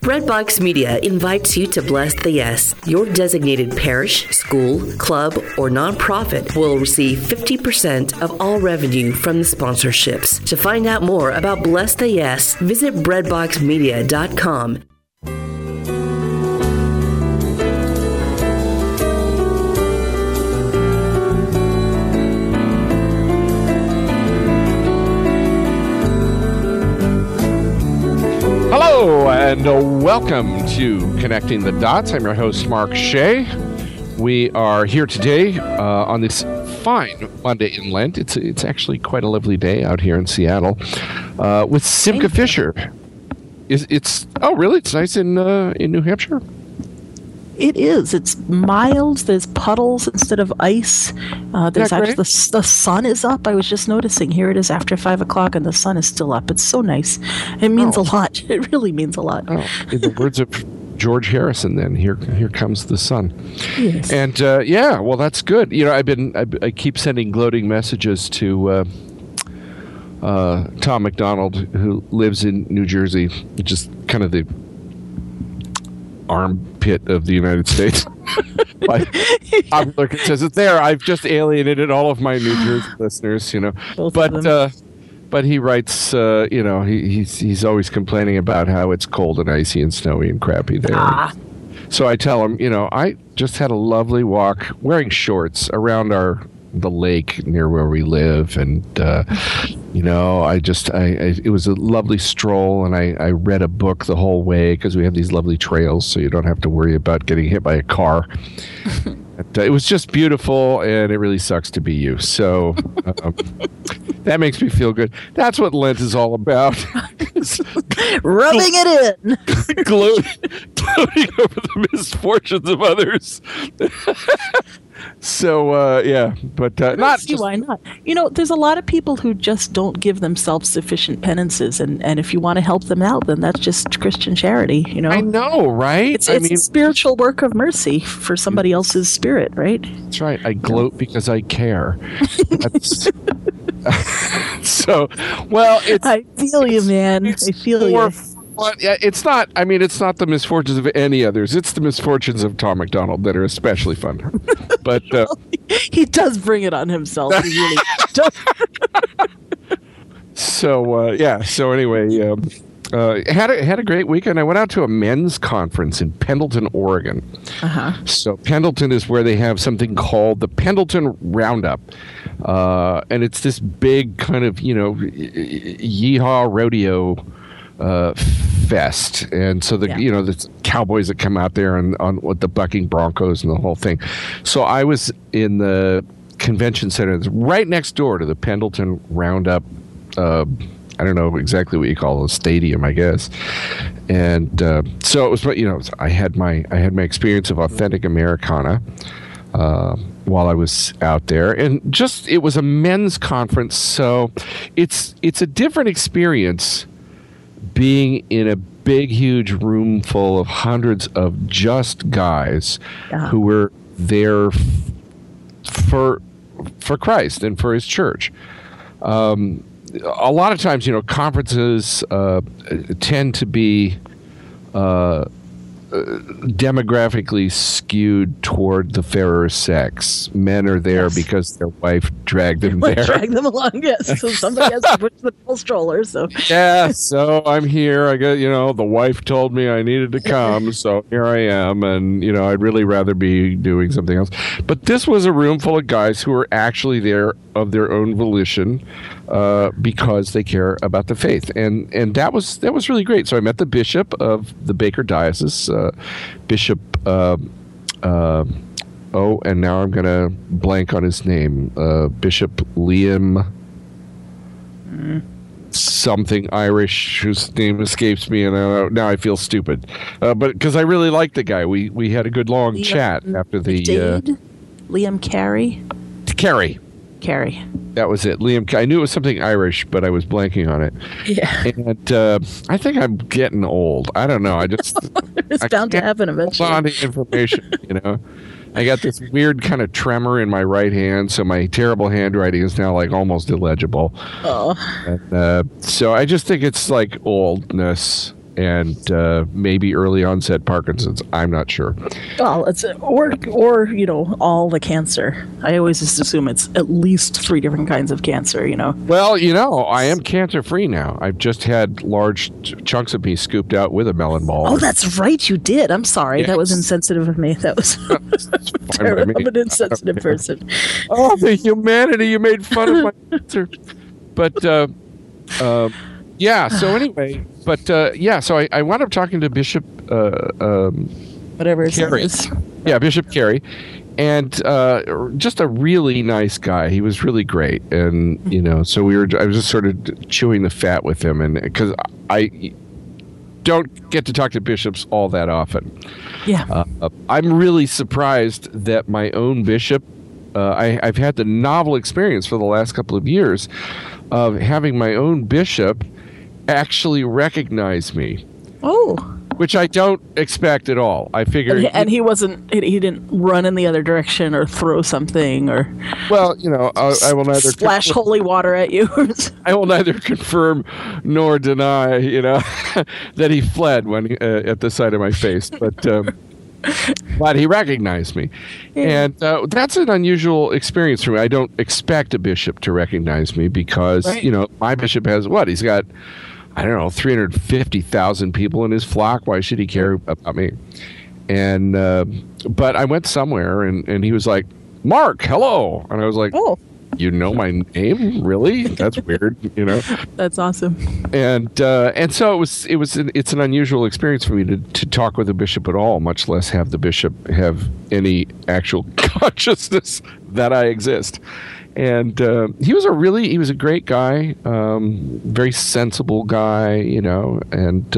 Breadbox Media invites you to Bless the Yes. Your designated parish, school, club, or nonprofit will receive 50% of all revenue from the sponsorships. To find out more about Bless the Yes, visit breadboxmedia.com. Hello, and welcome to Connecting the Dots. I'm your host, Mark Shea. We are here today on this fine Monday in Lent. It's actually quite a lovely day out here in Seattle with Simca Fisher. Oh, really? It's nice in New Hampshire? It is. It's mild. There's puddles instead of ice. There's actually the sun is up. I was just noticing. Here it is after 5 o'clock, and the sun is still up. It's so nice. It means a lot. It really means a lot. Oh, in the words of George Harrison, then here comes the sun. Yes. And well, that's good. You know, I keep sending gloating messages to Tom McDonald, who lives in New Jersey, which is kind of the armpit of the United States. Popular says it's there. I've just alienated all of my New Jersey listeners, you know. But he writes, he's always complaining about how it's cold and icy and snowy and crappy there. So I tell him, I just had a lovely walk wearing shorts around the lake near where we live, and it was a lovely stroll, and I read a book the whole way because we have these lovely trails, so you don't have to worry about getting hit by a car. It was just beautiful, and it really sucks to be you. So that makes me feel good. That's what Lent is all about. Rubbing it in. Gloating over the misfortunes of others. So, but not see why not. There's a lot of people who just don't give themselves sufficient penances, and if you want to help them out, then that's just Christian charity, I know, right? It's a spiritual work of mercy for somebody else's spirit, right? That's right. I gloat because I care. So, well, I feel you, man. I feel you. Well, yeah, it's not the misfortunes of any others. It's the misfortunes of Tom McDonald that are especially fun. But he does bring it on himself. He really does. So anyway, had a great weekend. I went out to a men's conference in Pendleton, Oregon. So Pendleton is where they have something called the Pendleton Roundup. And it's this big kind of, yeehaw rodeo fest, and so the cowboys that come out there and on with the bucking broncos and the whole thing. So I was in the convention center that's right next door to the Pendleton Roundup. I don't know exactly what you call a stadium, I guess. And so it was, I had my experience of authentic Americana while I was out there, and it was a men's conference, so it's a different experience being in a big, huge room full of hundreds of just guys who were there for Christ and for his church. A lot of times, conferences tend to be demographically skewed toward the fairer sex. Men are there because their wife dragged them there. Drag them along, yes. So somebody has to push the little stroller. So yeah, so I'm here. I got, the wife told me I needed to come, so here I am. And I'd really rather be doing something else. But this was a room full of guys who were actually there of their own volition, because they care about the faith, and that was really great. So I met the bishop of the Baker Diocese, Bishop. And now I'm gonna blank on his name. Bishop Liam. Something Irish, whose name escapes me, and now I feel stupid. But because I really liked the guy, we had a good long chat after the. Liam Carey. Carey. That was it. Liam. I knew it was something Irish, but I was blanking on it. Yeah. And I think I'm getting old. I don't know. It's bound to happen eventually. Hold on to information, I got this weird kind of tremor in my right hand, so my terrible handwriting is now like almost illegible. Oh. And, so I just think it's like oldness. and maybe early onset Parkinson's. I'm not sure. Well, it's or all the cancer. I always just assume it's at least 3 different kinds of cancer. Well, I am cancer free now. I've just had large chunks of me scooped out with a melon ball. Oh, that's right, you did. I'm sorry, That was insensitive of me. That was terrible. I'm an insensitive person. Oh, the humanity! You made fun of my cancer. But yeah. So anyway, so I wound up talking to Bishop whatever his name is. Yeah, Bishop Carey, and just a really nice guy. He was really great, and so I was just sort of chewing the fat with him, and because I don't get to talk to bishops all that often. Yeah, I'm really surprised that my own bishop. I've had the novel experience for the last couple of years of having my own bishop actually recognize me. Oh. Which I don't expect at all. I figured... And he didn't run in the other direction or throw something or... Well, I will neither... Splash holy water at you. I will neither confirm nor deny, that he fled when at the sight of my face. But he recognized me. Yeah. And that's an unusual experience for me. I don't expect a bishop to recognize me because, my bishop has what? He's got, 350,000 people in his flock. Why should he care about me? And but I went somewhere and he was like, Mark, hello. And I was like, oh. You know my name? Really? That's weird, That's awesome. And so it's an unusual experience for me to talk with a bishop at all, much less have the bishop have any actual consciousness that I exist. And he was a great guy, very sensible guy, and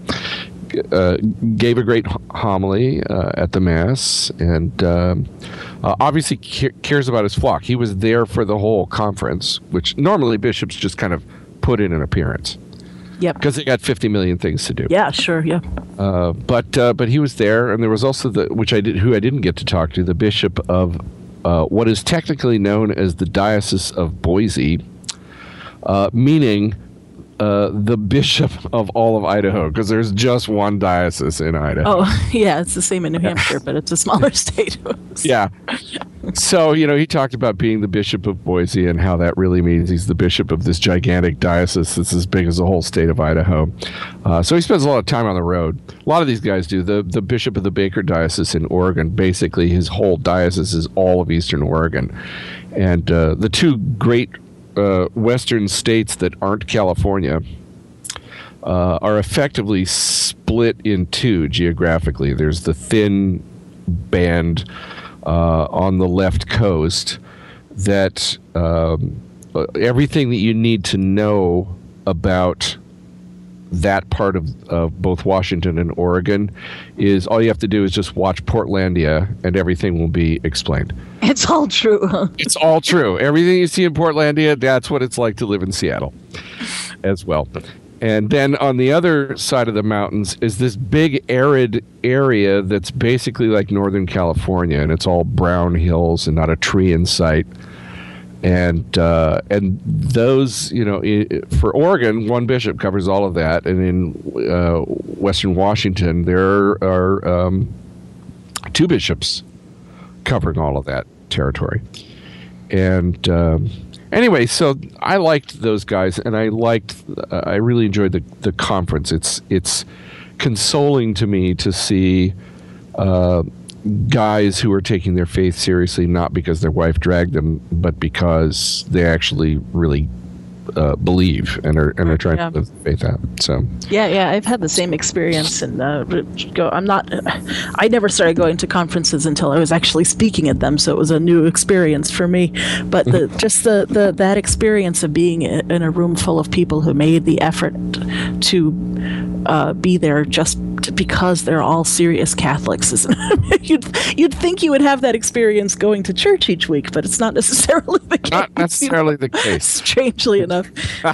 gave a great homily at the Mass, and obviously cares about his flock. He was there for the whole conference, which normally bishops just kind of put in an appearance. Yep. Because they got 50 million things to do. Yeah, sure, yeah. But he was there, and there was also who I didn't get to talk to, the bishop of what is technically known as the Diocese of Boise, meaning the bishop of all of Idaho, because there's just one diocese in Idaho. Oh, yeah, it's the same in New Hampshire, but it's a smaller state. Yeah. So, he talked about being the bishop of Boise and how that really means he's the bishop of this gigantic diocese that's as big as the whole state of Idaho. So he spends a lot of time on the road. A lot of these guys do. The bishop of the Baker Diocese in Oregon, basically his whole diocese is all of Eastern Oregon. And the two great western states that aren't California are effectively split in two geographically. There's the thin band on the left coast that everything that you need to know about that part of both Washington and Oregon is all you have to do is just watch Portlandia and everything will be explained. It's all true. It's all true. Everything you see in Portlandia, that's what it's like to live in Seattle as well. And then on the other side of the mountains is this big arid area that's basically like Northern California, and it's all brown hills and not a tree in sight. And those, for Oregon, one bishop covers all of that, and in Western Washington, there are two bishops covering all of that territory. And anyway, so I liked those guys, and I really enjoyed the conference. It's consoling to me to see guys who are taking their faith seriously, not because their wife dragged them, but because they actually really believe and are trying to live faith out. So yeah, I've had the same experience, and I never started going to conferences until I was actually speaking at them, so it was a new experience for me. But that experience of being in a room full of people who made the effort to be there just because they're all serious Catholics, isn't it? You'd think you would have that experience going to church each week, but it's not necessarily the case. Not necessarily the case. Strangely enough.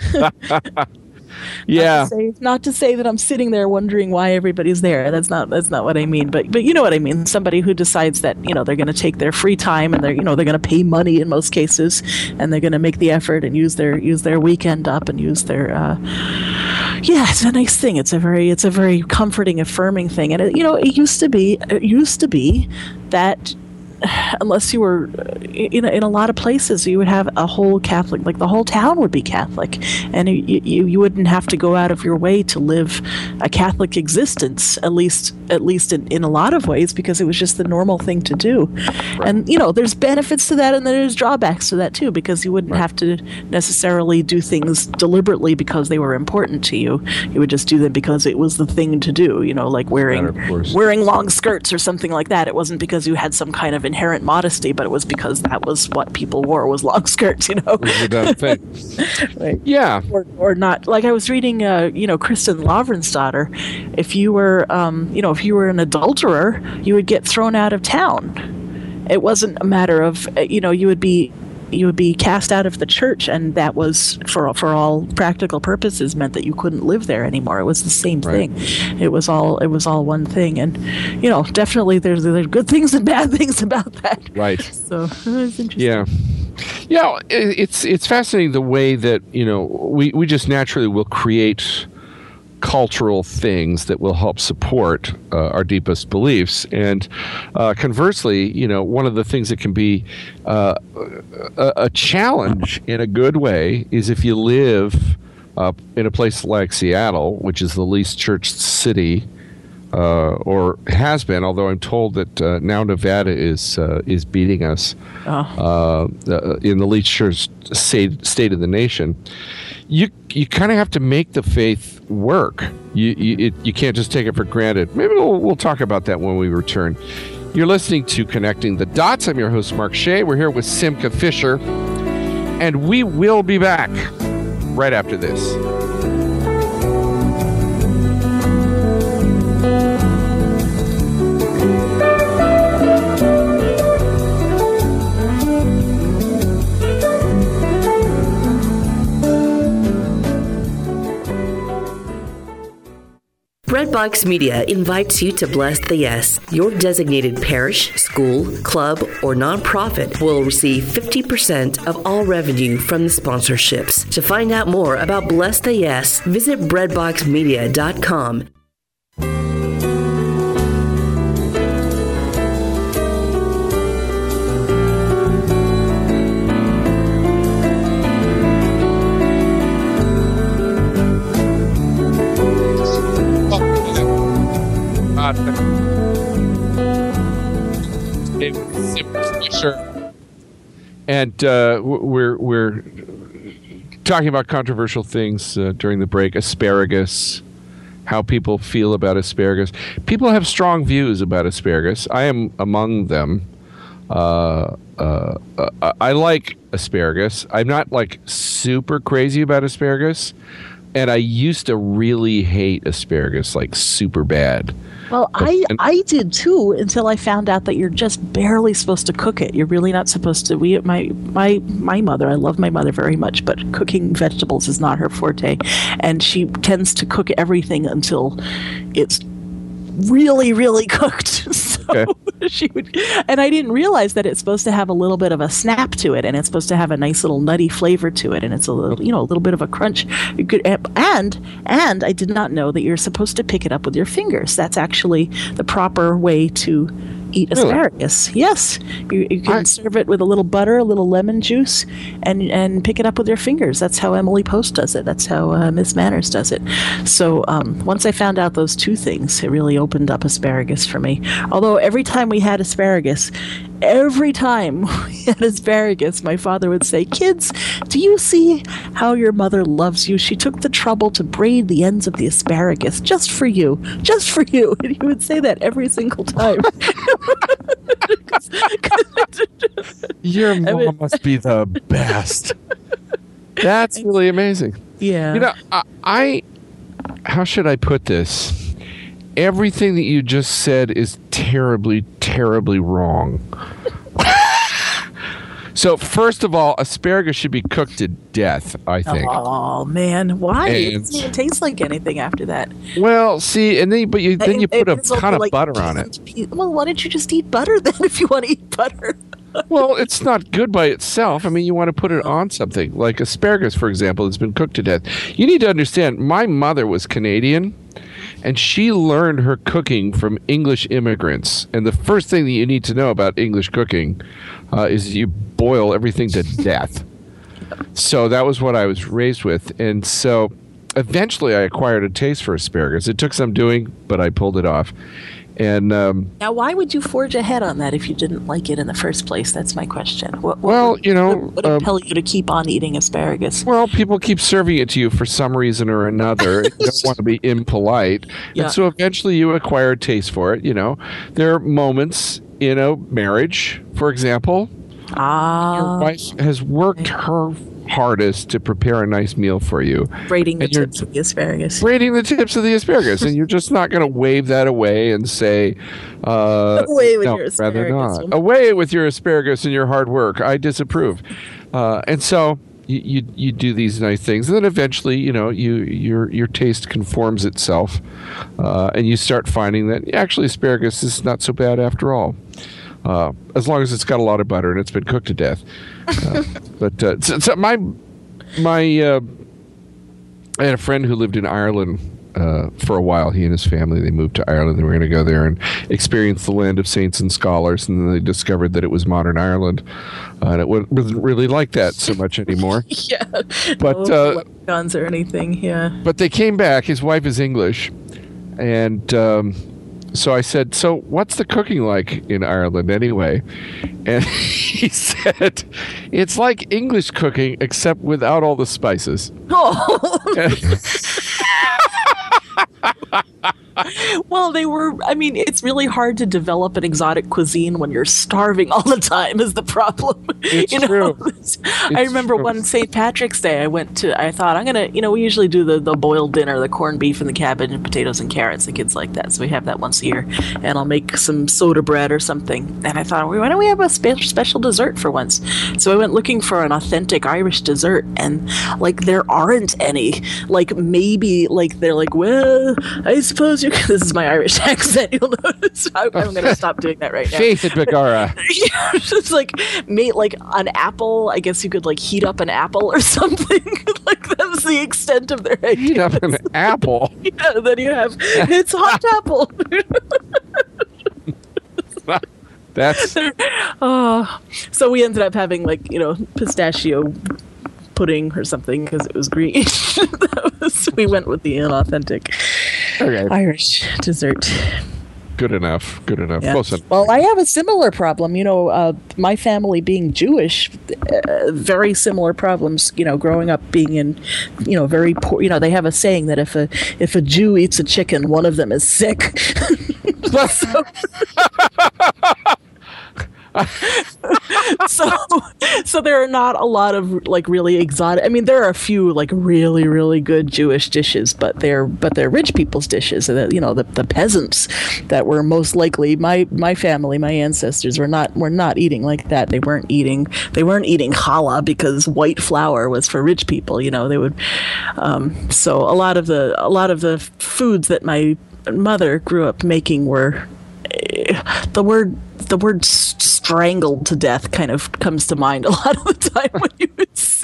Yeah. Not to say that I'm sitting there wondering why everybody's there. That's not what I mean. But you know what I mean. Somebody who decides that they're going to take their free time and they're going to pay money in most cases, and they're going to make the effort and use their weekend up and use their Yeah, it's a nice thing. It's a very comforting, affirming thing. And it used to be that unless you were in a lot of places, you would have a whole Catholic, like the whole town would be Catholic, and you wouldn't have to go out of your way to live a Catholic existence, at least in a lot of ways, because it was just the normal thing to do. Right. And there's benefits to that, and there's drawbacks to that too, because you wouldn't have to necessarily do things deliberately because they were important to you. You would just do them because it was the thing to do. Like wearing long skirts or something like that. It wasn't because you had some kind of inherent modesty, but it was because that was what people wore, was long skirts, Right. Yeah. Or not. Like I was reading, Kristen Lavransdatter, if you were an adulterer, you would get thrown out of town. It wasn't a matter of, you would be cast out of the church, and that was for all practical purposes meant that you couldn't live there anymore. It was the same thing. It was all one thing, and definitely there's good things and bad things about that. Right. So it's interesting. Yeah. It's fascinating the way that we just naturally will create cultural things that will help support our deepest beliefs. And conversely, one of the things that can be a challenge in a good way is if you live in a place like Seattle, which is the least churched city, or has been, although I'm told that now Nevada is beating us in the least churched state of the nation. You kind of have to make the faith work. You can't just take it for granted. Maybe we'll talk about that when we return. You're listening to Connecting the Dots. I'm your host, Mark Shea. We're here with Simcha Fisher, and we will be back right after this. Breadbox Media invites you to Bless the Yes. Your designated parish, school, club, or nonprofit will receive 50% of all revenue from the sponsorships. To find out more about Bless the Yes, visit breadboxmedia.com. And we're talking about controversial things during the break. Asparagus, how people feel about asparagus. People have strong views about asparagus. I am among them. I like asparagus. I'm not like super crazy about asparagus, and I used to really hate asparagus, like super bad. Well, I did too, until I found out that you're just barely supposed to cook it. You're really not supposed to. My mother, I love my mother very much, but cooking vegetables is not her forte, and she tends to cook everything until it's really, really cooked. So she would, and I didn't realize that it's supposed to have a little bit of a snap to it, and it's supposed to have a nice little nutty flavor to it, and it's a little, a little bit of a crunch. You could, and I did not know that you're supposed to pick it up with your fingers. That's actually the proper way to eat asparagus. Really? Yes, you can serve it with a little butter, a little lemon juice, and pick it up with your fingers. That's how Emily Post does it. That's how Miss Manners does it. So once I found out those two things, it really opened up asparagus for me. Although every time we had asparagus, my father would say, "Kids, do you see how your mother loves you? She took the trouble to braid the ends of the asparagus just for you, just for you." And he would say that every single time. Your mom must be the best. That's really amazing. Yeah. I how should I put this? Everything that you just said is terribly, terribly wrong. So, first of all, asparagus should be cooked to death, I think. Oh, man. Why? It doesn't even taste like anything after that. Well, see, and then you put a ton of butter on it. Well, why don't you just eat butter then if you want to eat butter? Well, it's not good by itself. I mean, you want to put it on something. Like asparagus, for example, that's been cooked to death. You need to understand, my mother was Canadian, and she learned her cooking from English immigrants. And the first thing that you need to know about English cooking is you boil everything to death. So that was what I was raised with. And so eventually I acquired a taste for asparagus. It took some doing, but I pulled it off. And now, why would you forge ahead on that if you didn't like it in the first place? That's my question. What would impel you to keep on eating asparagus? Well, people keep serving it to you for some reason or another. You don't want to be impolite. Yeah. And so eventually you acquire a taste for it. There are moments in a marriage, for example. Your wife has worked her hardest to prepare a nice meal for you. Braiding the tips of the asparagus. Braiding the tips of the asparagus. And you're just not going to wave that away and say, away with your asparagus. Rather not. Away with your asparagus and your hard work. I disapprove. And so you do these nice things. And then eventually, your taste conforms itself. And you start finding that actually asparagus is not so bad after all. As long as it's got a lot of butter and it's been cooked to death. So I had a friend who lived in Ireland for a while. He and his family, they moved to Ireland. They were going to go there and experience the land of saints and scholars. And then they discovered that it was modern Ireland. And it wasn't really like that so much anymore. Yeah. But no guns or anything, yeah. But they came back. His wife is English. And so I said, so what's the cooking like in Ireland anyway? And he said, it's like English cooking, except without all the spices. Oh. Well, it's really hard to develop an exotic cuisine when you're starving all the time is the problem. It's true. I remember one St. Patrick's Day I thought I'm going to, we usually do the boiled dinner, the corned beef and the cabbage and potatoes and carrots. The kids like that. So we have that once a year. And I'll make some soda bread or something. And I thought, why don't we have a special dessert for once? So I went looking for an authentic Irish dessert. And there aren't any. Maybe they're like, well, I suppose this is my Irish accent, you'll notice. I'm going to stop doing that right now. Faith at Begara. Yeah, just an apple. I guess you could heat up an apple or something. That's the extent of their ideas. Heat up an apple? Yeah, then you have, it's hot apple. That's... So we ended up having pistachio pudding or something because it was green. We went with the inauthentic Irish dessert. Good enough. Yeah. Close enough. Well, I have a similar problem. My family being Jewish, very similar problems. Growing up being in, very poor. They have a saying that if a Jew eats a chicken, one of them is sick. So there are not a lot of really exotic. I mean, there are a few really really good Jewish dishes, but they're rich people's dishes. The peasants that were most likely my family, my ancestors were not eating like that. They weren't eating challah because white flour was for rich people. They would. So a lot of the foods that my mother grew up making were the word strangled to death kind of comes to mind a lot of the time when you would see,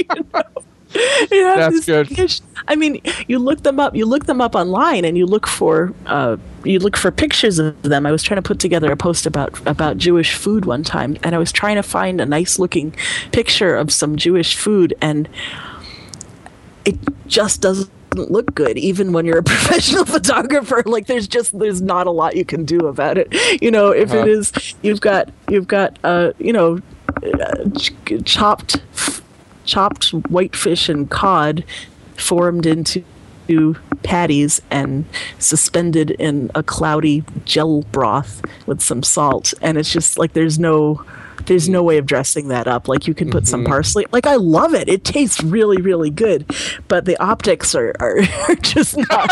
That's good. Dish. I mean, you look them up online and you look for pictures of them. I was trying to put together a post about Jewish food one time, and I was trying to find a nice looking picture of some Jewish food, and it just doesn't look good even when you're a professional photographer. There's not a lot you can do about it. If it is, you've got chopped whitefish and cod formed into patties and suspended in a cloudy gel broth with some salt, and it's just there's no way of dressing that up. You can put some parsley. I love it. It tastes really, really good, but the optics are just not.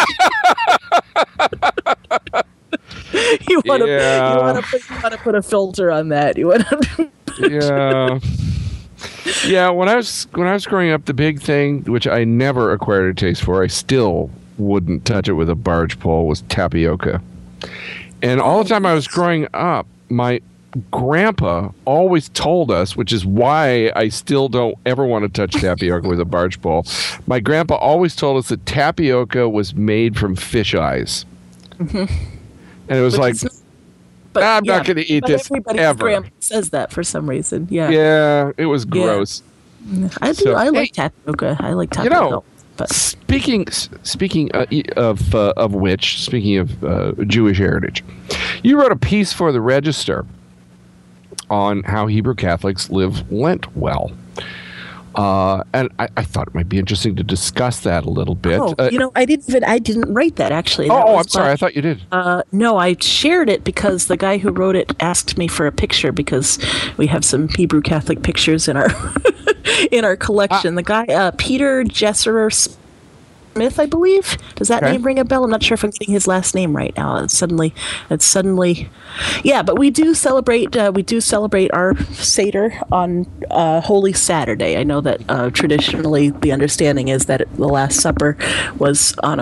You want to put a filter on that. You want to. Yeah. Yeah, when I was growing up, the big thing, which I never acquired a taste for, I still wouldn't touch it with a barge pole, was tapioca. And all the time I was growing up, my grandpa always told us, which is why I still don't ever want to touch tapioca with a barge pole. My grandpa always told us that tapioca was made from fish eyes. Mm-hmm. And it was I'm not going to eat this ever. Grandpa says that for some reason. Yeah. Yeah, it was gross. Yeah. I do. I like tapioca. I like tapioca. But speaking of which, speaking of Jewish heritage, you wrote a piece for the Register on how Hebrew Catholics live Lent well. And I thought it might be interesting to discuss that a little bit. I didn't write that actually. I'm sorry. I thought you did. No, I shared it because the guy who wrote it asked me for a picture because we have some Hebrew Catholic pictures in our in our collection. The guy, Peter Jesserer Smith, I believe. Does that name ring a bell? I'm not sure if I'm getting his last name right now. It's suddenly, yeah. But we do celebrate. Our Seder on Holy Saturday. I know that traditionally the understanding is that the Last Supper was on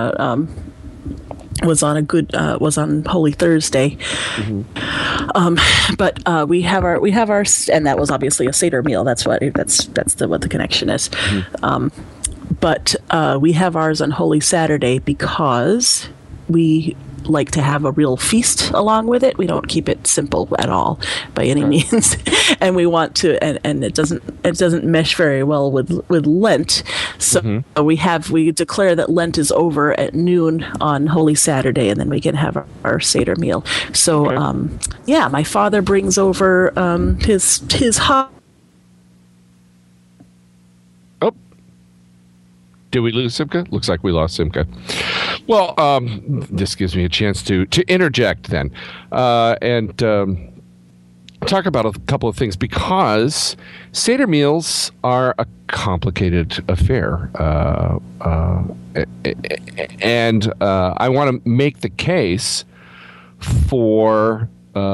Holy Thursday. Mm-hmm. But we have our, and that was obviously a Seder meal. That's what the connection is. Mm-hmm. But we have ours on Holy Saturday because we like to have a real feast along with it. We don't keep it simple at all by any means, and we want to. And it doesn't mesh very well with Lent. So we declare that Lent is over at noon on Holy Saturday, and then we can have our Seder meal. So my father brings over his hot. Did we lose Simca? Looks like we lost Simca. Well, this gives me a chance to interject then and talk about a couple of things, because Seder meals are a complicated affair. And I want to make the case for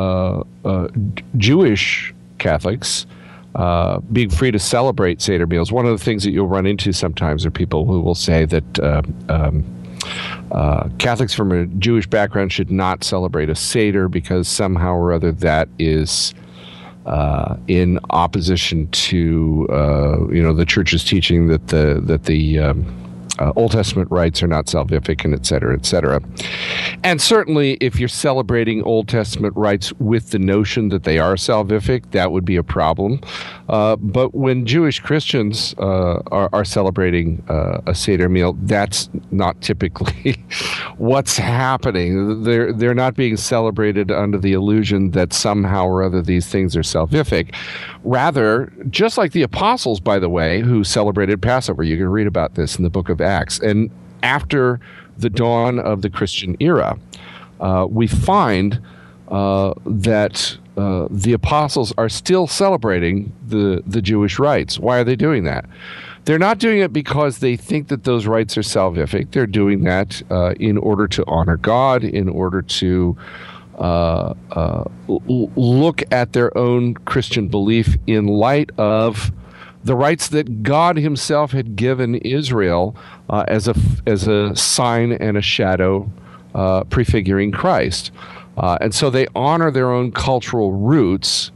Jewish Catholics being free to celebrate Seder meals. One of the things that you'll run into sometimes are people who will say that Catholics from a Jewish background should not celebrate a Seder because somehow or other that is in opposition to the Church's teaching that the Old Testament rites are not salvific, and et cetera, et cetera. And certainly, if you're celebrating Old Testament rites with the notion that they are salvific, that would be a problem. But when Jewish Christians are celebrating a Seder meal, that's not typically what's happening. They're not being celebrated under the illusion that somehow or other these things are salvific. Rather, just like the apostles, by the way, who celebrated Passover, you can read about this in the book of Acts. And after the dawn of the Christian era, we find that the apostles are still celebrating the Jewish rites. Why are they doing that? They're not doing it because they think that those rites are salvific. They're doing that in order to honor God, in order to look at their own Christian belief in light of the rights that God himself had given Israel as a sign and a shadow prefiguring Christ. And so they honor their own cultural roots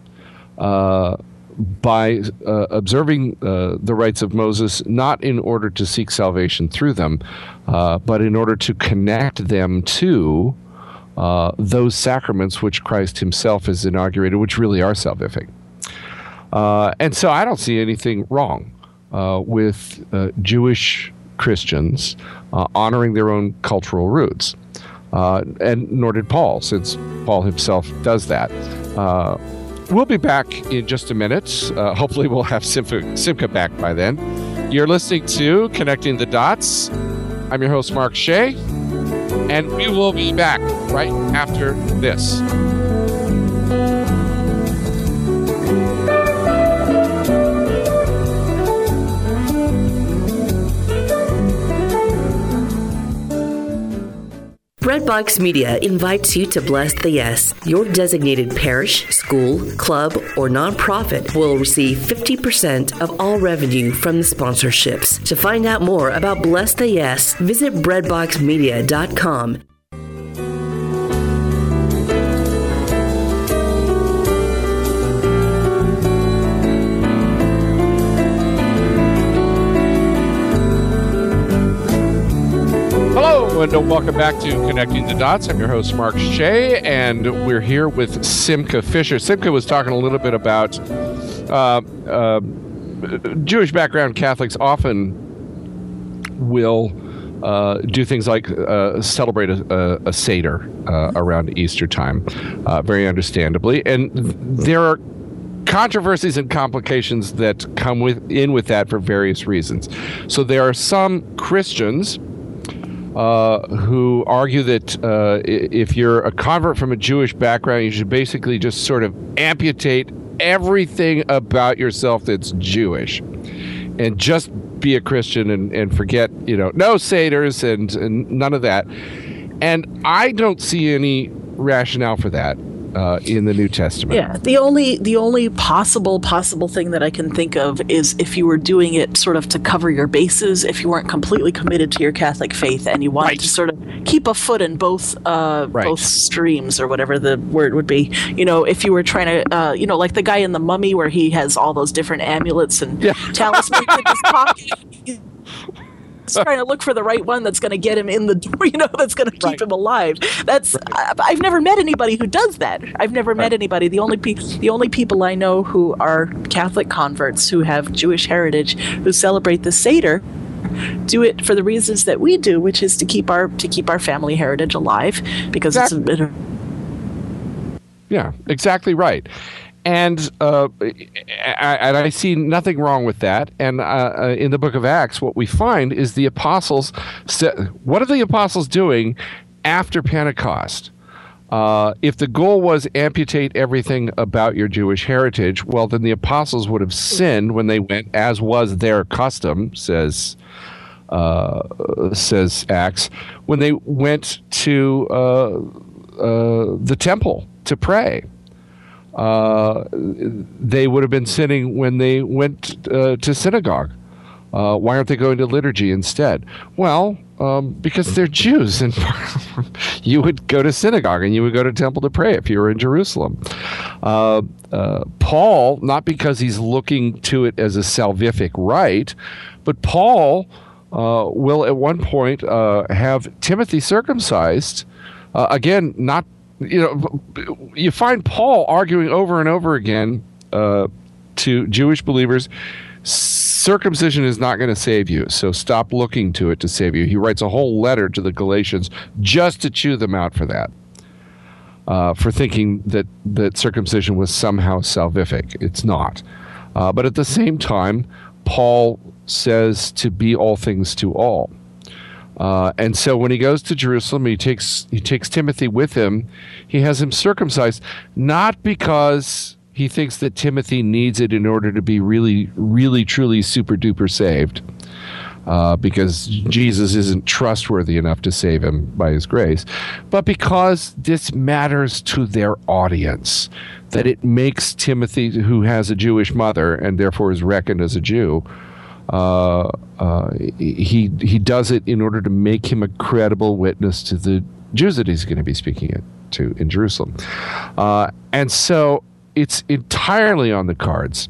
by observing the rites of Moses, not in order to seek salvation through them, but in order to connect them to those sacraments which Christ himself has inaugurated, which really are salvific. And so I don't see anything wrong with Jewish Christians honoring their own cultural roots. And nor did Paul, since Paul himself does that. We'll be back in just a minute. Hopefully we'll have Simca back by then. You're listening to Connecting the Dots. I'm your host, Mark Shea. And we will be back right after this. Breadbox Media invites you to Bless the Yes. Your designated parish, school, club, or nonprofit will receive 50% of all revenue from the sponsorships. To find out more about Bless the Yes, visit breadboxmedia.com. and welcome back to Connecting the Dots. I'm your host, Mark Shea, and we're here with Simcha Fisher. Simcha was talking a little bit about Jewish background Catholics often will do things like celebrate a Seder around Easter time, very understandably. And there are controversies and complications that come with that for various reasons. So there are some Christians who argue that if you're a convert from a Jewish background, you should basically just sort of amputate everything about yourself that's Jewish and just be a Christian and forget, no Seders and none of that. And I don't see any rationale for that in the New Testament. Yeah, the only possible thing that I can think of is if you were doing it sort of to cover your bases, if you weren't completely committed to your Catholic faith and you wanted to sort of keep a foot in both streams, or whatever the word would be. If you were trying to, like the guy in The Mummy where he has all those different amulets and talismans in his pocket. He's trying to look for the right one that's going to get him in the door, that's going to keep him alive. I've never met anybody who does that. I've never met anybody. The only people I know who are Catholic converts who have Jewish heritage who celebrate the Seder do it for the reasons that we do, which is to keep our family heritage alive, because it's a bit of... Yeah, exactly right. And I see nothing wrong with that. And in the book of Acts, what we find is the apostles. What are the apostles doing after Pentecost? If the goal was amputate everything about your Jewish heritage, well, then the apostles would have sinned when they went, as was their custom, says Acts, when they went to the temple to pray. They would have been sinning when they went to synagogue. Why aren't they going to liturgy instead? Well, because they're Jews, and you would go to synagogue and you would go to temple to pray if you were in Jerusalem. Paul, not because he's looking to it as a salvific rite, but Paul will at one point have Timothy circumcised. Again, not. You find Paul arguing over and over again to Jewish believers, circumcision is not going to save you, so stop looking to it to save you. He writes a whole letter to the Galatians just to chew them out for that, for thinking that circumcision was somehow salvific. It's not. But at the same time, Paul says to be all things to all. And so when he goes to Jerusalem, he takes Timothy with him. He has him circumcised, not because he thinks that Timothy needs it in order to be really, really, truly super duper saved, because Jesus isn't trustworthy enough to save him by his grace, but because this matters to their audience, that it makes Timothy, who has a Jewish mother and therefore is reckoned as a Jew, he does it in order to make him a credible witness to the Jews that he's going to be speaking to in Jerusalem. And so it's entirely on the cards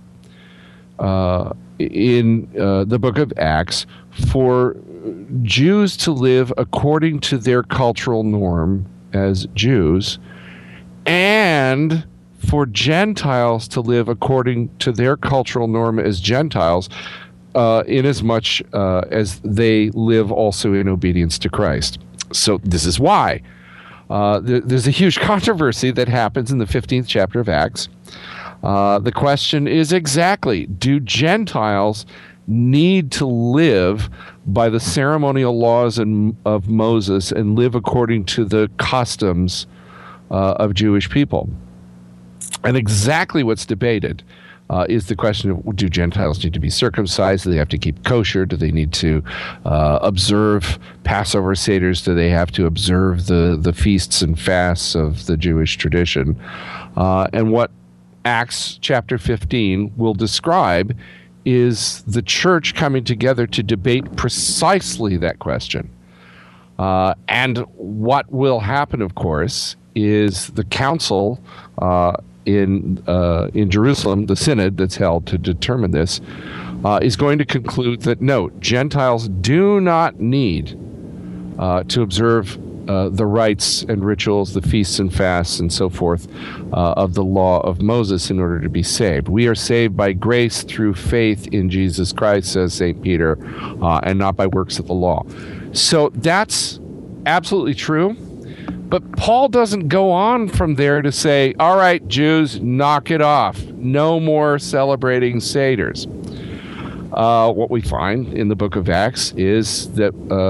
in the book of Acts for Jews to live according to their cultural norm as Jews, and for Gentiles to live according to their cultural norm as Gentiles, inasmuch as they live also in obedience to Christ. So this is why there's a huge controversy that happens in the 15th chapter of Acts. The question is exactly, do Gentiles need to live by the ceremonial laws of Moses and live according to the customs of Jewish people? And exactly what's debated is the question of, do Gentiles need to be circumcised? Do they have to keep kosher? Do they need to observe Passover Seders? Do they have to observe the feasts and fasts of the Jewish tradition? And what Acts chapter 15 will describe is the church coming together to debate precisely that question. And what will happen, of course, is the council in Jerusalem, the synod that's held to determine this, is going to conclude that no, Gentiles do not need to observe the rites and rituals, the feasts and fasts and so forth of the law of Moses in order to be saved. We are saved by grace through faith in Jesus Christ, says St. Peter, and not by works of the law. So that's absolutely true. But Paul doesn't go on from there to say, all right, Jews, knock it off. No more celebrating Seders. What we find in the book of Acts is that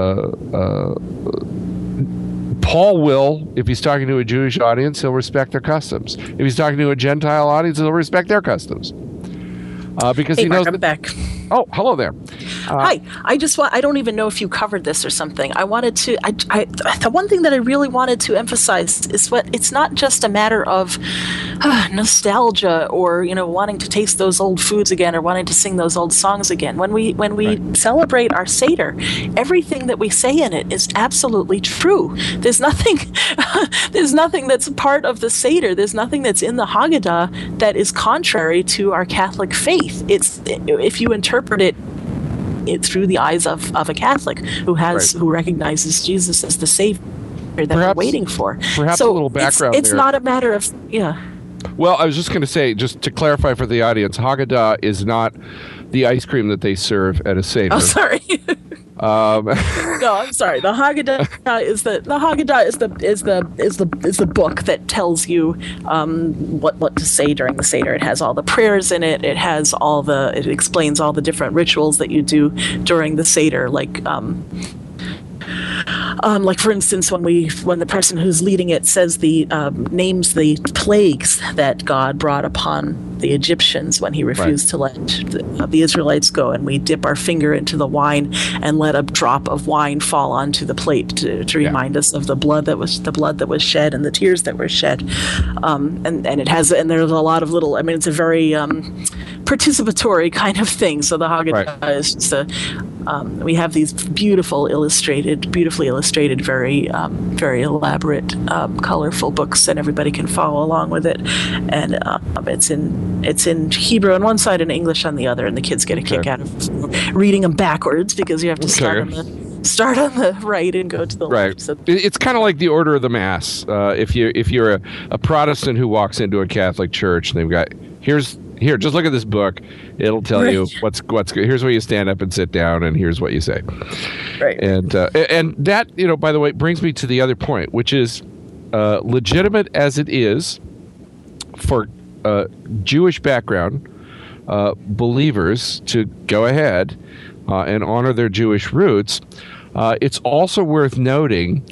Paul will, if he's talking to a Jewish audience, he'll respect their customs. If he's talking to a Gentile audience, he'll respect their customs. Because he knows. I'm back. Oh, hello there. Hi. I don't even know if you covered this or something. I wanted to. The one thing that I really wanted to emphasize is it's not just a matter of nostalgia or wanting to taste those old foods again or wanting to sing those old songs again. When we celebrate our Seder, everything that we say in it is absolutely true. There's nothing. There's nothing that's part of the Seder. There's nothing that's in the Haggadah that is contrary to our Catholic faith. It's if you interpret it through the eyes of a Catholic who recognizes Jesus as the Savior that we're waiting for. Perhaps a little background. It's not a matter of Well, I was just going to say, just to clarify for the audience, Haggadah is not the ice cream that they serve at a Seder. Oh, sorry. No, I'm sorry. The Haggadah is the book that tells you what to say during the Seder. It has all the prayers in it. It explains all the different rituals that you do during the Seder, like for instance, when the person who's leading it says names the plagues that God brought upon the Egyptians when he refused to let the Israelites go, and we dip our finger into the wine and let a drop of wine fall onto the plate to remind us of the blood that was shed and the tears that were shed, and there's a lot of little. I mean, it's a very participatory kind of thing. So the Haggadah is just we have these beautifully illustrated, very elaborate, colorful books, and everybody can follow along with it. And it's in Hebrew on one side and English on the other, and the kids get a kick out of reading them backwards because you have to start on the right and go to the left. So it's kind of like the order of the Mass. If you're a Protestant who walks into a Catholic church, and they've got here, just look at this book. It'll tell you what's good. Here's where you stand up and sit down, and here's what you say. Right. And that, by the way, brings me to the other point, which is legitimate as it is for Jewish background believers to go ahead and honor their Jewish roots. It's also worth noting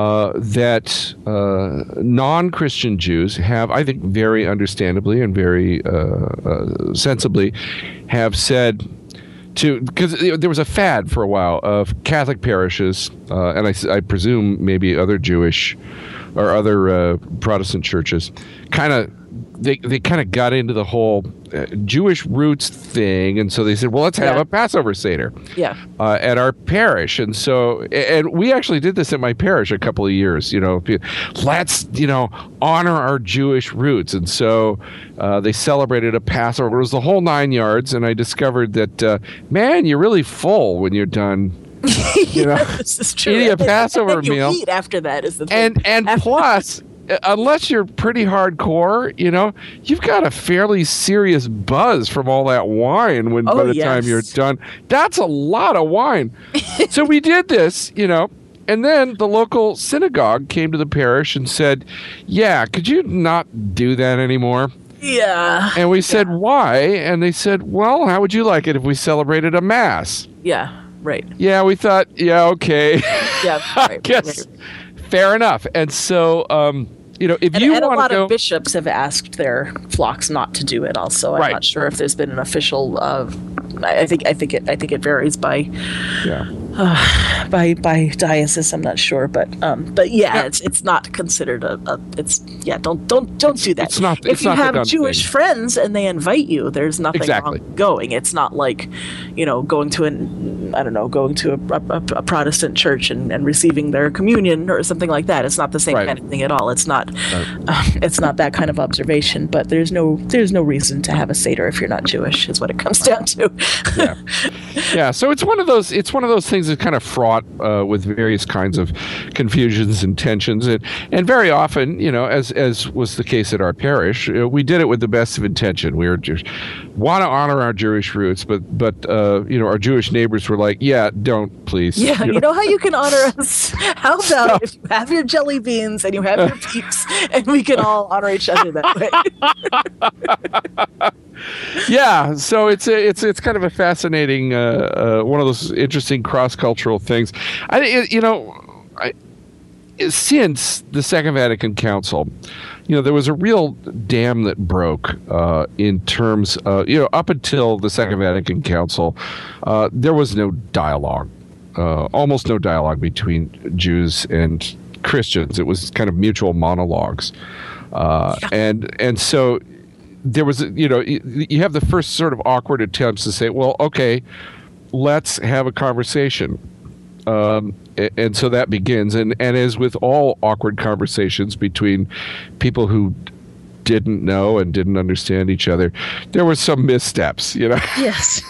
that non-Christian Jews have, I think, very understandably and very sensibly, have said because there was a fad for a while of Catholic parishes, and I presume maybe other Jewish or other Protestant churches, they kind of got into the whole Jewish roots thing, and so they said, well, let's have a Passover Seder at our parish. And so, and we actually did this at my parish a couple of years, let's, honor our Jewish roots. And so they celebrated a Passover. It was the whole 9 yards, and I discovered that, man, you're really full when you're done. This is true. Eating a Passover meal. Eat after that is the thing. And plus, unless you're pretty hardcore, you've got a fairly serious buzz from all that wine by the time you're done. That's a lot of wine. So we did this, and then the local synagogue came to the parish and said, could you not do that anymore? Yeah. And we said, why? And they said, well, how would you like it if we celebrated a Mass? Yeah. Right. Yeah, we thought, okay. Yeah, right, I guess fair enough. And so, if you want to go... a lot of bishops have asked their flocks not to do it also. I'm not sure if there's been an official... I think it varies by diocese. I'm not sure, but it's not considered don't do that. It's not. If you have Jewish friends and they invite you, there's nothing wrong with going. It's not like going to a Protestant church and receiving their communion or something like that. It's not the same kind of thing at all. It's not it's not that kind of observation. But there's no reason to have a Seder if you're not Jewish, is what it comes down to. Yeah. So it's one of those things that's kind of fraught fraught with various kinds of confusions and tensions, and very often, as was the case at our parish, we did it with the best of intention. We were just want to honor our Jewish roots, but our Jewish neighbors were like, yeah, don't please. Yeah, you know how you can honor us? How about if you have your jelly beans and you have your peeps, and we can all honor each other that way. Yeah, so it's kind of a fascinating one of those interesting cross-cultural things. Since the Second Vatican Council, there was a real dam that broke in terms of, up until the Second Vatican Council, there was no dialogue, almost no dialogue between Jews and Christians. It was kind of mutual monologues, and so there was, you have the first sort of awkward attempts to say, well, okay, let's have a conversation. And so that begins. And as with all awkward conversations between people who didn't know and didn't understand each other, there were some missteps, Yes.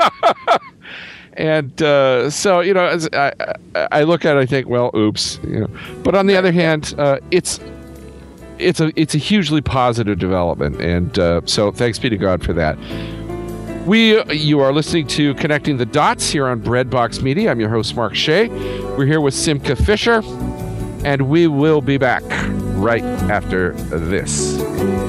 And so, as I look at it, I think, well, oops. But on the other hand, it's a hugely positive development, and so thanks be to God for that. You are listening to Connecting the Dots here on Breadbox Media. I'm your host, Mark Shea. We're here with Simcha Fisher, and we will be back right after this.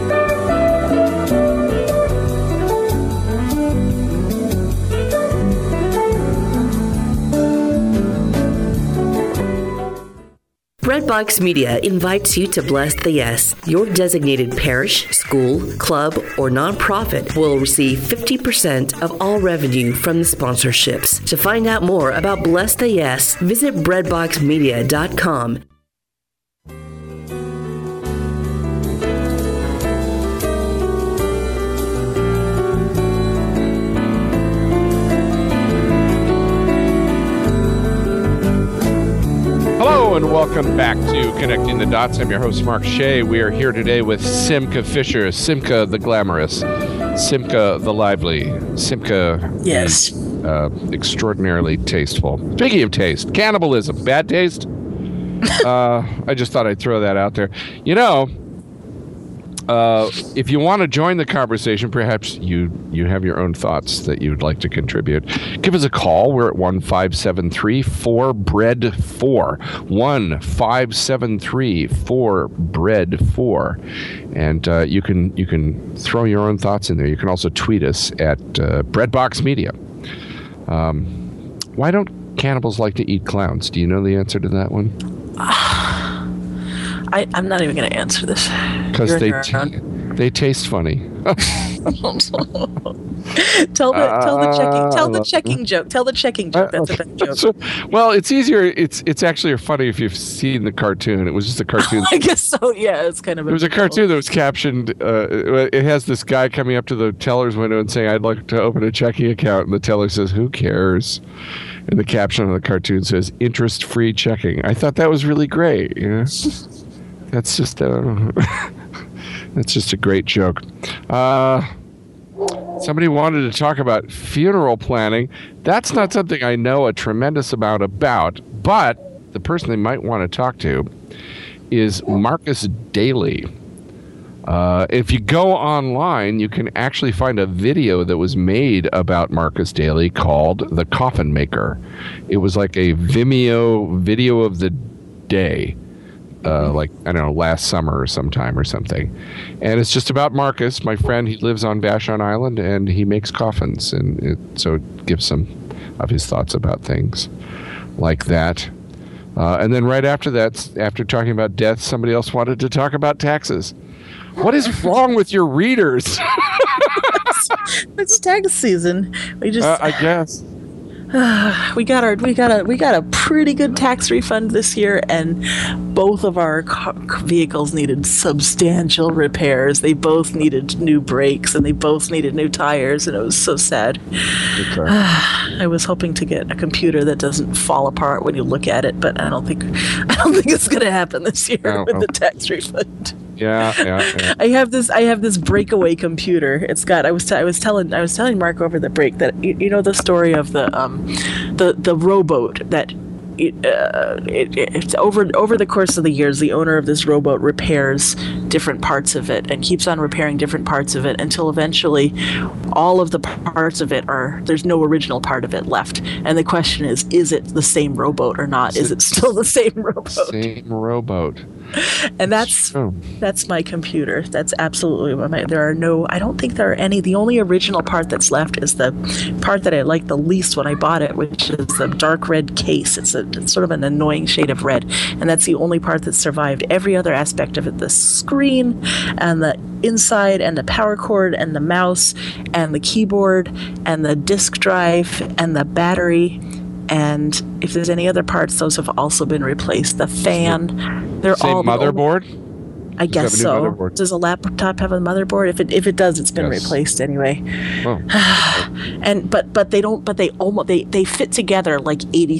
Breadbox Media invites you to Bless the Yes. Your designated parish, school, club, or nonprofit will receive 50% of all revenue from the sponsorships. To find out more about Bless the Yes, visit breadboxmedia.com. Hello and welcome back to Connecting the Dots. I'm your host, Mark Shea. We are here today with Simcha Fisher, Simcha the Glamorous, Simcha the Lively, Simcha yes, extraordinarily tasteful. Speaking of taste, cannibalism, bad taste? I just thought I'd throw that out there. If you want to join the conversation, perhaps you have your own thoughts that you'd like to contribute, give us a call. We're at 1-573-4BREAD-4, 1-573-4BREAD-4, and you can throw your own thoughts in there. You can also tweet us at Breadbox Media. Why don't cannibals like to eat clowns? Do you know the answer to that one? I'm not even going to answer this. Because they taste funny. Tell the checking joke. Tell the checking joke. That's a better joke. So, well, it's easier. It's actually funny if you've seen the cartoon. It was just a cartoon. I guess so. Yeah, it's kind of. It was a cartoon that was captioned. It has this guy coming up to the teller's window and saying, "I'd like to open a checking account," and the teller says, "Who cares?" And the caption on the cartoon says, "Interest-free checking." I thought that was really great. That's just that's just a great joke. Somebody wanted to talk about funeral planning. That's not something I know a tremendous amount about, but the person they might want to talk to is Marcus Daly. If you go online, you can actually find a video that was made about Marcus Daly called The Coffin Maker. It was like a Vimeo video of the day. Last summer or sometime or something. And it's just about Marcus, my friend. He lives on Vashon Island, and he makes coffins. And so it gives some of his thoughts about things like that. And then right after that, after talking about death, somebody else wanted to talk about taxes. What is wrong with your readers? It's tax season. We just, I guess. We got a pretty good tax refund this year, and both of our vehicles needed substantial repairs. They both needed new brakes, and they both needed new tires, and it was so sad. Okay. I was hoping to get a computer that doesn't fall apart when you look at it, but I don't think it's going to happen this year with the tax refund. Yeah. I have this breakaway computer. It's got. I was telling Mark over the break that the story of the rowboat that it's over the course of the years, the owner of this rowboat repairs different parts of it and keeps on repairing different parts of it until eventually all of the parts of it there's no original part of it left. And the question is it the same rowboat or not? Is it still the same rowboat? Same rowboat. And that's my computer. That's absolutely I don't think there are any. The only original part that's left is the part that I liked the least when I bought it, which is the dark red case. It's sort of an annoying shade of red, and that's the only part that survived. Every other aspect of it, the screen and the inside and the power cord and the mouse and the keyboard and the disk drive and the battery, and if there's any other parts, those have also been replaced. The fan, they're all motherboard. I guess so. Motherboard? Does a laptop have a motherboard? If it does, it's been replaced anyway. Oh. And but they fit together like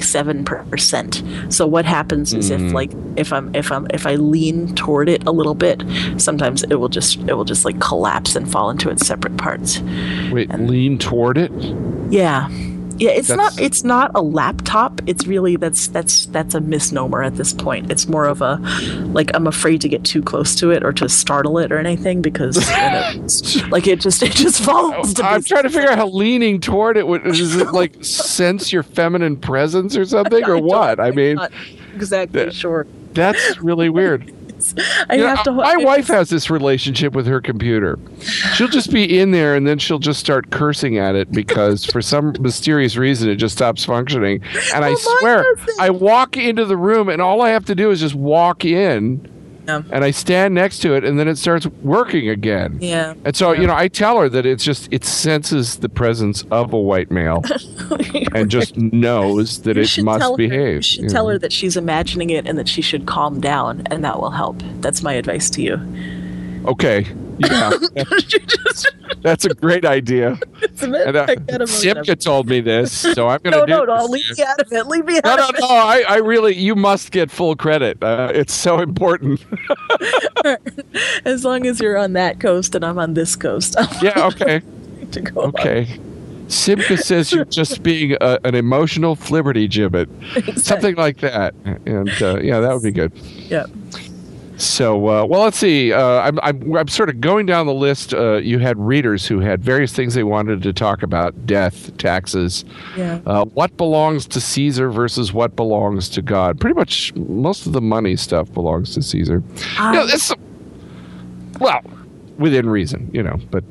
87%. So what happens is if I lean toward it a little bit, sometimes it will just like collapse and fall into its separate parts. Wait, lean toward it? Yeah. Yeah, it's not a laptop. It's really that's a misnomer at this point. It's more of a I'm afraid to get too close to it or to startle it or anything because it just falls. I'm trying to figure out how leaning toward it does it like sense your feminine presence or something or what? I mean, not exactly sure. That's really weird. My wife has this relationship with her computer. She'll just be in there and then she'll just start cursing at it because for some mysterious reason it just stops functioning. And I swear, I walk into the room and all I have to do is just walk in and I stand next to it and then it starts working again. Yeah. And so, I tell her that it senses the presence of a white male and just knows that it must behave. You should tell her that she's imagining it and that she should calm down, and that will help. That's my advice to you. Okay. Yeah. That's a great idea. Simka told me this, so I'm going to do No, leave me out of it. Leave me out of it. No, I really, you must get full credit. It's so important. As long as you're on that coast and I'm on this coast. Yeah, okay. Okay. Simka says you're just being an emotional flibbertigibbet. Exactly. Something like that. And that would be good. Yeah. So, let's see. I'm sort of going down the list. You had readers who had various things they wanted to talk about: death, taxes. Yeah. What belongs to Caesar versus what belongs to God? Pretty much most of the money stuff belongs to Caesar. Within reason, But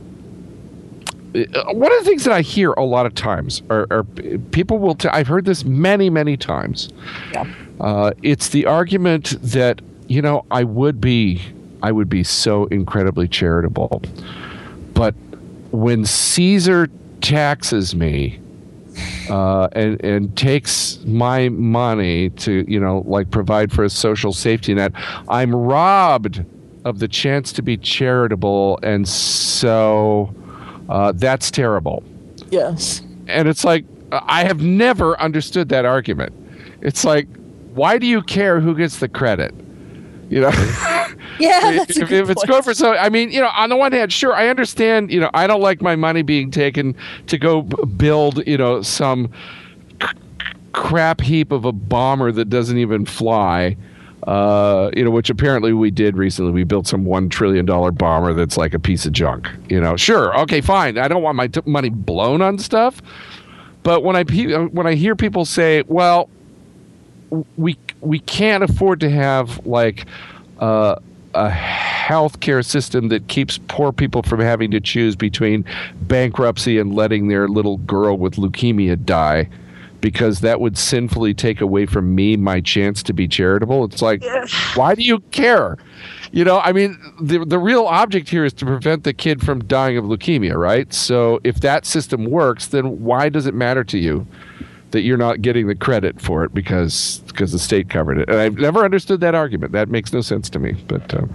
one of the things that I hear a lot of times are people will. I've heard this many, many times. Yeah. It's the argument that. I would be so incredibly charitable, but when Caesar taxes me and takes my money to provide for a social safety net, I'm robbed of the chance to be charitable, and so that's terrible. Yes. And it's like I have never understood that argument. It's like, why do you care who gets the credit? Yeah, that's a good if it's good for so, I mean, on the one hand, sure, I understand. I don't like my money being taken to go build, some crap heap of a bomber that doesn't even fly. Which apparently we did recently. We built some $1 trillion bomber that's like a piece of junk. Sure, okay, fine. I don't want my money blown on stuff. But when I hear people say, well, we can't afford to have a healthcare system that keeps poor people from having to choose between bankruptcy and letting their little girl with leukemia die, because that would sinfully take away from me my chance to be charitable. It's like, why do you care? I mean, the real object here is to prevent the kid from dying of leukemia, right? So if that system works, then why does it matter to you that you're not getting the credit for it because the state covered it? And I've never understood that argument. That makes no sense to me. But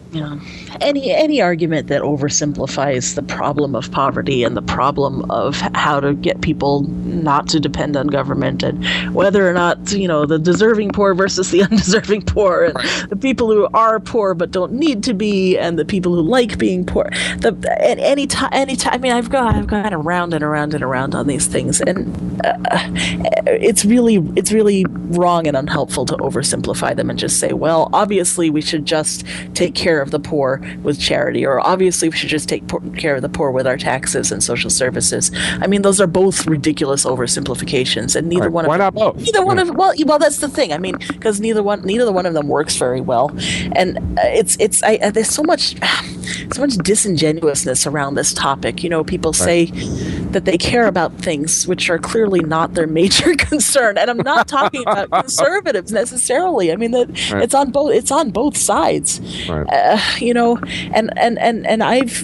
Yeah. Any argument that oversimplifies the problem of poverty and the problem of how to get people not to depend on government, and whether or not, the deserving poor versus the undeserving poor, and the people who are poor but don't need to be, and the people who like being poor. Any time, I mean, I've gone around and around and around on these things, and it's really wrong and unhelpful to oversimplify them and just say, well, obviously we should just take care of the poor with charity, or obviously we should just take care of the poor with our taxes and social services. I mean, those are both ridiculous oversimplifications, and neither one of them. Why not both? Neither one of well, that's the thing. I mean, because neither one of them works very well, and there's so much disingenuousness around this topic. People say that they care about things which are clearly not their major concern, and I'm not talking about conservatives necessarily. I mean, that it's on both sides. Right. And I've,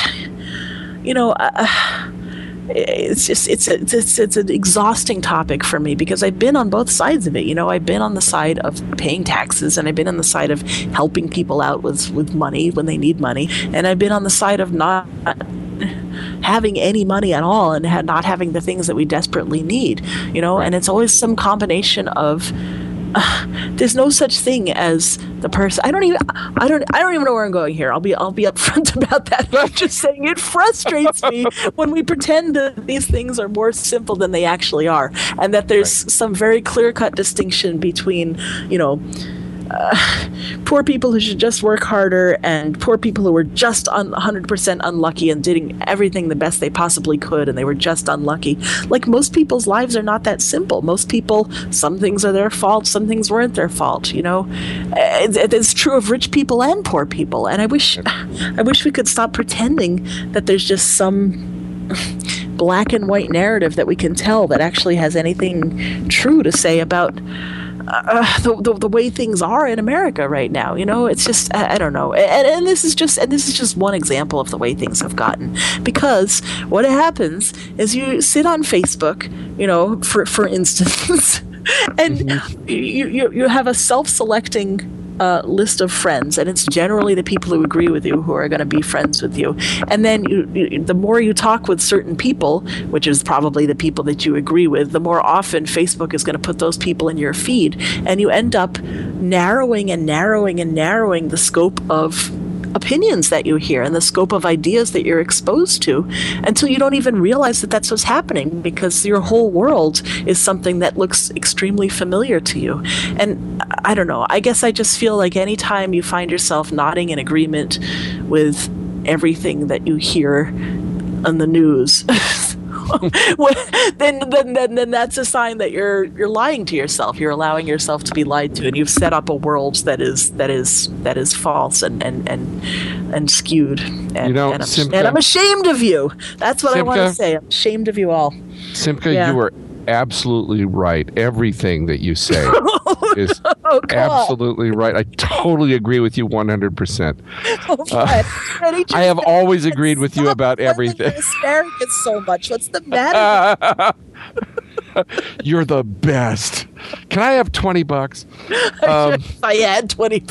it's an exhausting topic for me, because I've been on both sides of it. I've been on the side of paying taxes, and I've been on the side of helping people out with money when they need money, and I've been on the side of not having any money at all and not having the things that we desperately need. And it's always some combination of. There's no such thing as the person. I don't even know where I'm going here. I'll be upfront about that. I'm just saying it frustrates me when we pretend that these things are more simple than they actually are, and that there's some very clear-cut distinction between, poor people who should just work harder, and poor people who were just 100% unlucky and did everything the best they possibly could, and they were just unlucky. Like, most people's lives are not that simple. Most people, some things are their fault, some things weren't their fault. It's true of rich people and poor people. And I wish we could stop pretending that there's just some black and white narrative that we can tell that actually has anything true to say about the way things are in America right now. It's just, I don't know. And this is just one example of the way things have gotten. Because what happens is you sit on Facebook, for instance, and you have a self-selecting list of friends, and it's generally the people who agree with you who are going to be friends with you. And then the more you talk with certain people, which is probably the people that you agree with, the more often Facebook is going to put those people in your feed, and you end up narrowing the scope of opinions that you hear and the scope of ideas that you're exposed to, until you don't even realize that that's what's happening, because your whole world is something that looks extremely familiar to you. And I don't know, I guess I just feel like anytime you find yourself nodding in agreement with everything that you hear on the news, then that's a sign that you're lying to yourself. You're allowing yourself to be lied to, and you've set up a world that is false and skewed. And I'm ashamed of you. That's what Simka, I want to say. I'm ashamed of you all. Simka, you are absolutely right. Everything that you say is absolutely right. I totally agree with you 100%. I have always agreed with you about everything. Asparagus so much. What's the matter? You're the best. Can I have $20? If I had $20.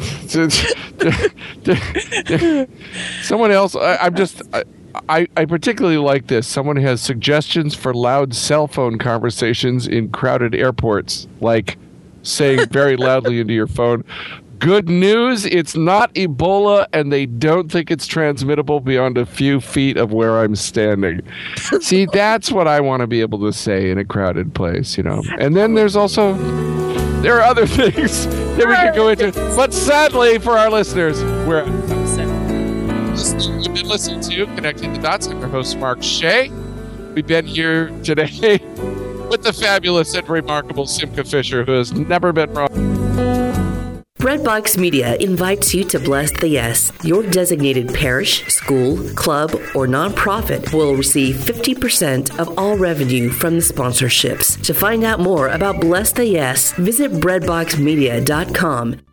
Okay. Someone else. I particularly like this. Someone has suggestions for loud cell phone conversations in crowded airports, like saying very loudly into your phone, "Good news, it's not Ebola, and they don't think it's transmittable beyond a few feet of where I'm standing." See, that's what I want to be able to say in a crowded place, And then there are other things that we could go into. But sadly, for our listeners, you've been listening to Connecting the Dots. I'm your host, Mark Shea. We've been here today with the fabulous and remarkable Simka Fisher, who has never been wrong. Breadbox Media invites you to Bless the Yes. Your designated parish, school, club, or nonprofit will receive 50% of all revenue from the sponsorships. To find out more about Bless the Yes, visit breadboxmedia.com.